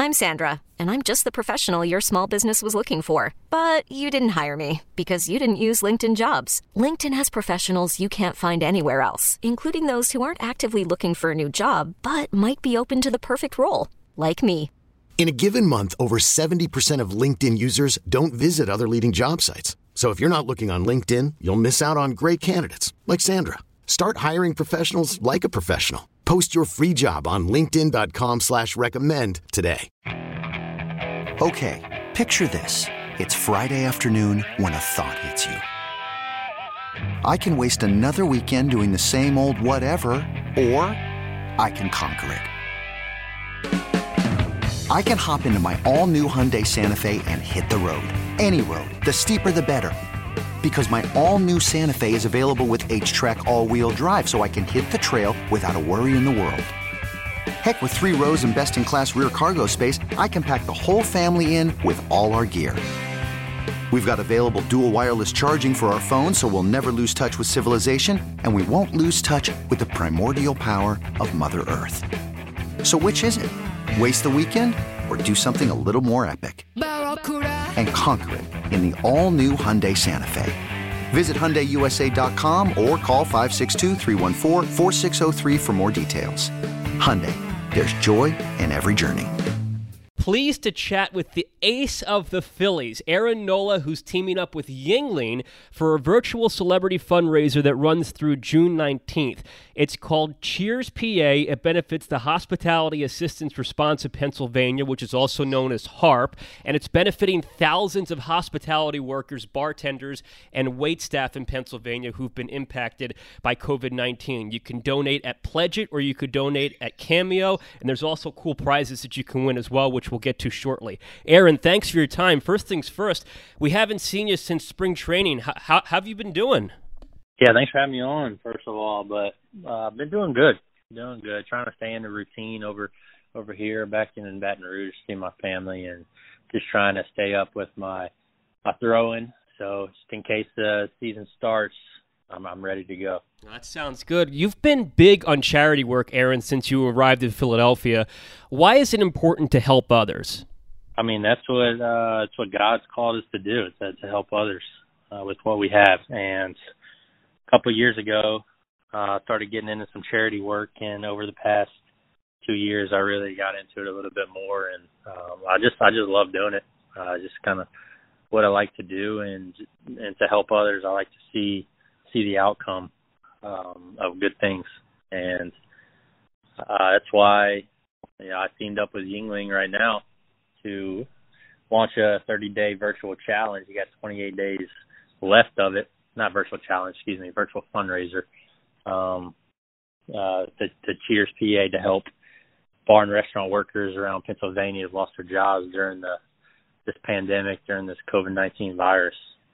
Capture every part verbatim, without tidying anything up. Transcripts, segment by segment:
I'm Sandra, and I'm just the professional your small business was looking for. But you didn't hire me because you didn't use LinkedIn Jobs. LinkedIn has professionals you can't find anywhere else, including those who aren't actively looking for a new job, but might be open to the perfect role, like me. In a given month, over seventy percent of LinkedIn users don't visit other leading job sites. So if you're not looking on LinkedIn, you'll miss out on great candidates like Sandra. Start hiring professionals like a professional. Post your free job on linkedin dot com slash recommend today. Okay, picture this. It's Friday afternoon when a thought hits you. I can waste another weekend doing the same old whatever, or I can conquer it. I can hop into my all-new Hyundai Santa Fe and hit the road. Any road. The steeper, the better. Because my all-new Santa Fe is available with H-Track all-wheel drive, so I can hit the trail without a worry in the world. Heck, with three rows and best-in-class rear cargo space, I can pack the whole family in with all our gear. We've got available dual wireless charging for our phones, so we'll never lose touch with civilization, and we won't lose touch with the primordial power of Mother Earth. So which is it? Waste the weekend or do something a little more epic? And conquer it in the all-new Hyundai Santa Fe. Visit Hyundai U S A dot com or call five six two, three one four, four six zero three for more details. Hyundai, there's joy in every journey. Pleased to chat with the ace of the Phillies, Aaron Nola, who's teaming up with Yuengling for a virtual celebrity fundraiser that runs through June nineteenth. It's called Cheers P A. It benefits the Hospitality Assistance Response of Pennsylvania, which is also known as HARP, and it's benefiting thousands of hospitality workers, bartenders, and waitstaff in Pennsylvania who've been impacted by covid nineteen. You can donate at Pledge It, or you could donate at Cameo, and there's also cool prizes that you can win as well, which we'll get to shortly. Aaron, thanks for your time. First things first, we haven't seen you since spring training. How, how, how have you been doing? Yeah, thanks for having me on, first of all. But uh, I've been doing good, doing good. Trying to stay in the routine over over here, back in Baton Rouge, see my family, and just trying to stay up with my my throwing. So just in case the season starts, I'm, I'm ready to go. That sounds good. You've been big on charity work, Aaron, since you arrived in Philadelphia. Why is it important to help others? I mean, that's what uh, that's what God's called us to do, to, to help others uh, with what we have. And a couple of years ago, I uh, started getting into some charity work, and over the past two years, I really got into it a little bit more. And um, I just I just love doing it. Uh, just kind of what I like to do, and and to help others. I like to see see the outcome um, of good things, and uh, that's why you know, I teamed up with Yuengling right now to launch a thirty-day virtual challenge. You got twenty-eight days left of it. Not virtual challenge, excuse me, virtual fundraiser um, uh, to, to Cheers P A to help bar and restaurant workers around Pennsylvania who've lost their jobs during the this pandemic, during this covid nineteen virus.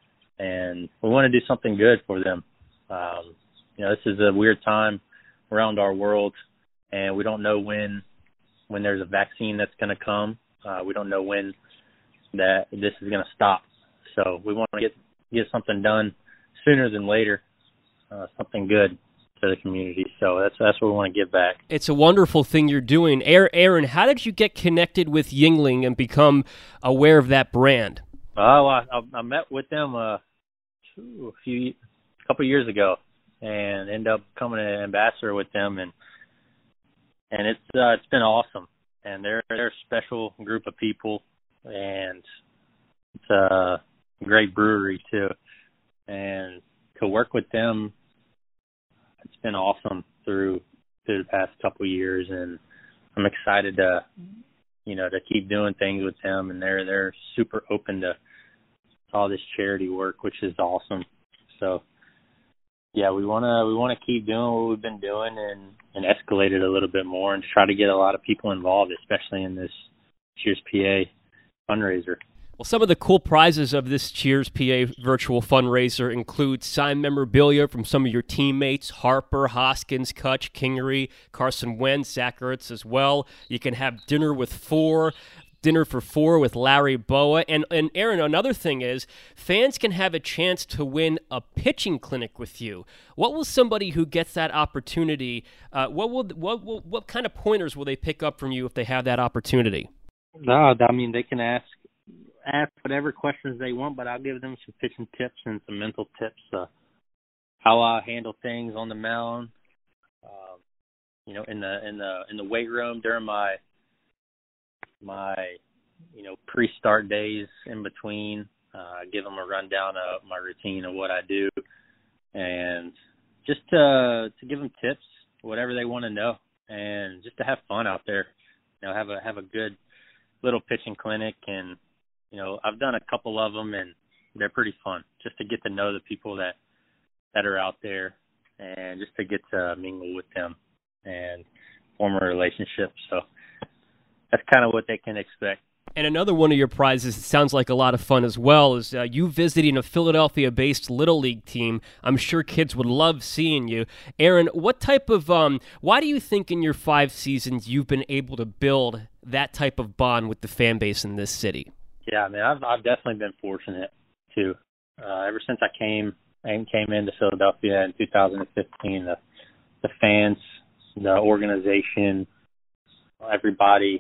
And we want to do something good for them. Um, you know, this is a weird time around our world, and we don't know when when there's a vaccine that's going to come. Uh, we don't know when that this is going to stop. So we want to get get something done sooner than later, uh, something good to the community. So that's that's what we want to give back. It's a wonderful thing you're doing. Aaron, how did you get connected with Yuengling and become aware of that brand? Oh, I, I met with them uh, a few, a couple of years ago, and ended up becoming an ambassador with them, and and it's uh, it's been awesome. And they're they're a special group of people, and it's a great brewery too. And to work with them, it's been awesome through through the past couple of years, and I'm excited to you know to keep doing things with them. And they're they're super open to all this charity work, which is awesome. So yeah, we wanna we wanna keep doing what we've been doing and, and escalate it a little bit more and try to get a lot of people involved, especially in this Cheers P A fundraiser. Well, some of the cool prizes of this Cheers P A virtual fundraiser include signed memorabilia from some of your teammates, Harper, Hoskins, Kutch, Kingery, Carson Wentz, Zach Ertz as well. You can have dinner with four, dinner for four with Larry Boa. And, and Aaron, another thing is fans can have a chance to win a pitching clinic with you. What will somebody who gets that opportunity, uh, what will what will, what kind of pointers will they pick up from you if they have that opportunity? No, I mean, they can ask ask whatever questions they want, but I'll give them some pitching tips and some mental tips, uh, how I handle things on the mound, uh, you know, in the in the in the weight room during my my you know pre-start days in between. Uh, give them a rundown of my routine of what I do, and just to to give them tips, whatever they want to know, and just to have fun out there. You know, have a have a good little pitching clinic, and you know, I've done a couple of them, and they're pretty fun. Just to get to know the people that that are out there, and just to get to mingle with them and form a relationship. So that's kind of what they can expect. And another one of your prizes, it sounds like a lot of fun as well, is uh, you visiting a Philadelphia-based Little League team. I'm sure kids would love seeing you. Aaron, what type of, um, why do you think in your five seasons you've been able to build that type of bond with the fan base in this city? Yeah, I mean, I've, I've definitely been fortunate too. Uh, ever since I came and came into Philadelphia in two thousand fifteen, the, the fans, the organization, everybody,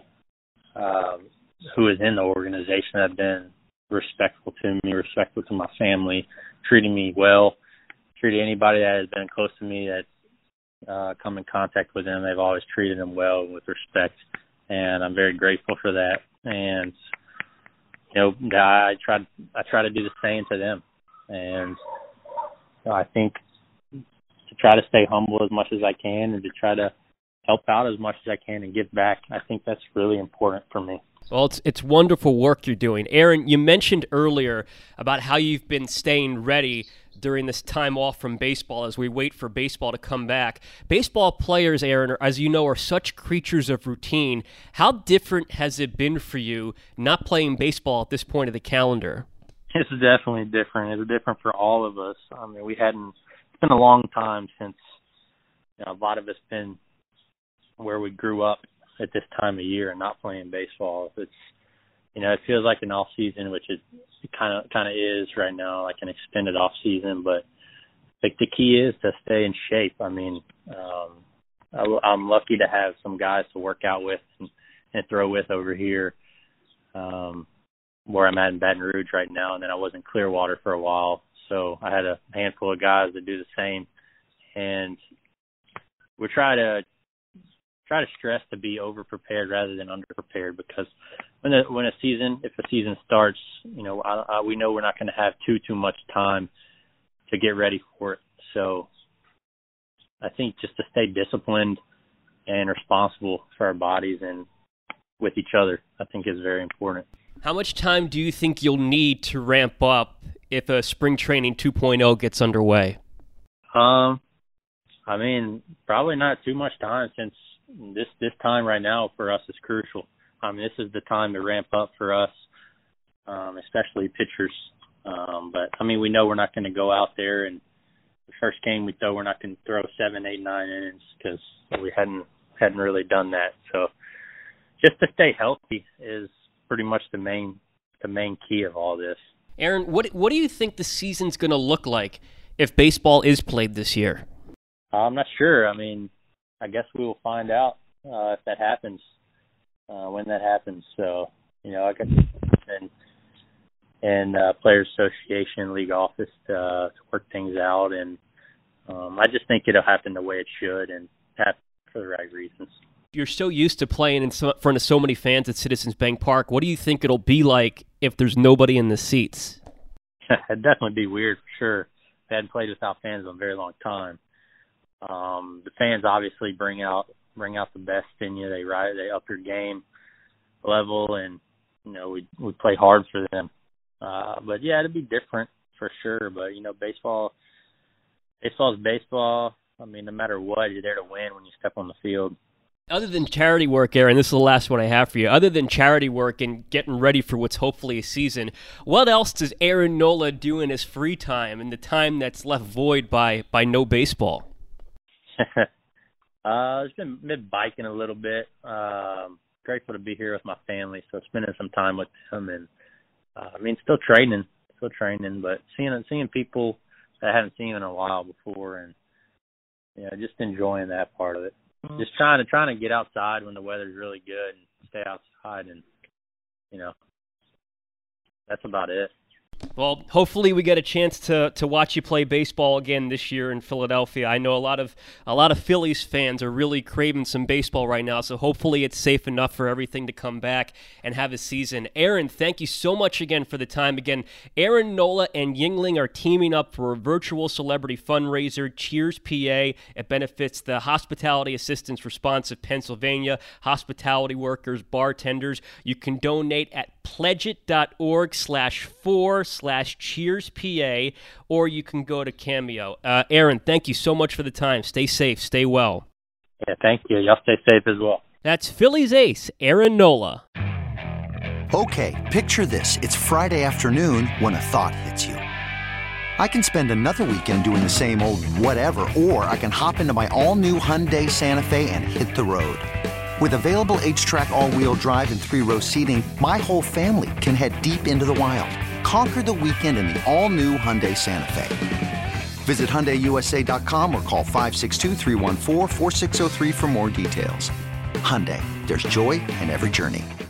um, who is in the organization have been respectful to me, respectful to my family, treating me well, treated anybody that has been close to me that's uh, come in contact with them. They've always treated them well and with respect, and I'm very grateful for that. And you know, I try I try to do the same to them, and I think to try to stay humble as much as I can and to try to help out as much as I can and give back. I think that's really important for me. Well, it's it's wonderful work you're doing. Aaron, you mentioned earlier about how you've been staying ready during this time off from baseball as we wait for baseball to come back. Baseball players, Aaron, as you know, are such creatures of routine. How different has it been for you not playing baseball at this point of the calendar? It's definitely different. It's different for all of us. I mean, we hadn't, it's been a long time since, you know, a lot of us been where we grew up at this time of year and not playing baseball. It's, you know, it feels like an off season, which it kind of kind of is right now, like an extended off season. But like the key is to stay in shape. I mean, um, I, I'm lucky to have some guys to work out with and, and throw with over here, um, where I'm at in Baton Rouge right now. And then I was in Clearwater for a while, so I had a handful of guys that do the same. And we try to try to stress to be over prepared rather than under prepared, because when a, when a season, if a season starts, you know, I, I, we know we're not going to have too too much time to get ready for it. So I think just to stay disciplined and responsible for our bodies and with each other, I think is very important. How much time do you think you'll need to ramp up if a spring training two point oh gets underway? Um, I mean, probably not too much time, since this this time right now for us is crucial. I mean, this is the time to ramp up for us, um, especially pitchers. Um, but, I mean, we know we're not going to go out there and the first game we throw, we're not going to throw seven, eight, nine innings, because we hadn't hadn't really done that. So just to stay healthy is pretty much the main the main key of all this. Aaron, what what do you think the season's going to look like if baseball is played this year? I'm not sure. I mean, I guess we will find out uh, if that happens, uh, when that happens. So, you know, I got in, in uh, Players Association League office to, uh, to work things out, and um, I just think it'll happen the way it should and happen for the right reasons. You're so used to playing in so, front of so many fans at Citizens Bank Park. What do you think it'll be like if there's nobody in the seats? It'd definitely be weird for sure. I hadn't played without fans in a very long time. Um, the fans obviously bring out bring out the best in you. They rise, they up your game level, and you know we we play hard for them. Uh, but yeah, it'd be different for sure. But you know, baseball, baseball is baseball. I mean, no matter what, you're there to win when you step on the field. Other than charity work, Aaron, this is the last one I have for you. Other than charity work and getting ready for what's hopefully a season, what else does Aaron Nola do in his free time and the time that's left void by by no baseball? uh, it's been, been biking a little bit. Um, grateful to be here with my family, so spending some time with them, and uh, I mean, still training, still training, but seeing seeing people that I haven't seen in a while before, and you know, just enjoying that part of it. Just trying to trying to get outside when the weather's really good and stay outside and you know, that's about it. Well, hopefully we get a chance to, to watch you play baseball again this year in Philadelphia. I know a lot of a lot of Phillies fans are really craving some baseball right now, so hopefully it's safe enough for everything to come back and have a season. Aaron, thank you so much again for the time. Again, Aaron Nola and Yuengling are teaming up for a virtual celebrity fundraiser, Cheers P A. It benefits the Hospitality Assistance Response of Pennsylvania, hospitality workers, bartenders. You can donate at pledgeit.org slash four slash cheers PA, or you can go to Cameo. Uh, Aaron, thank you so much for the time. Stay safe. Stay well. Yeah, thank you. Y'all stay safe as well. That's Phillies ace, Aaron Nola. Okay, picture this. It's Friday afternoon when a thought hits you. I can spend another weekend doing the same old whatever, or I can hop into my all-new Hyundai Santa Fe and hit the road. With available H-Track all-wheel drive and three-row seating, my whole family can head deep into the wild. Conquer the weekend in the all-new Hyundai Santa Fe. Visit Hyundai U S A dot com or call five six two, three one four, four six zero three for more details. Hyundai, there's joy in every journey.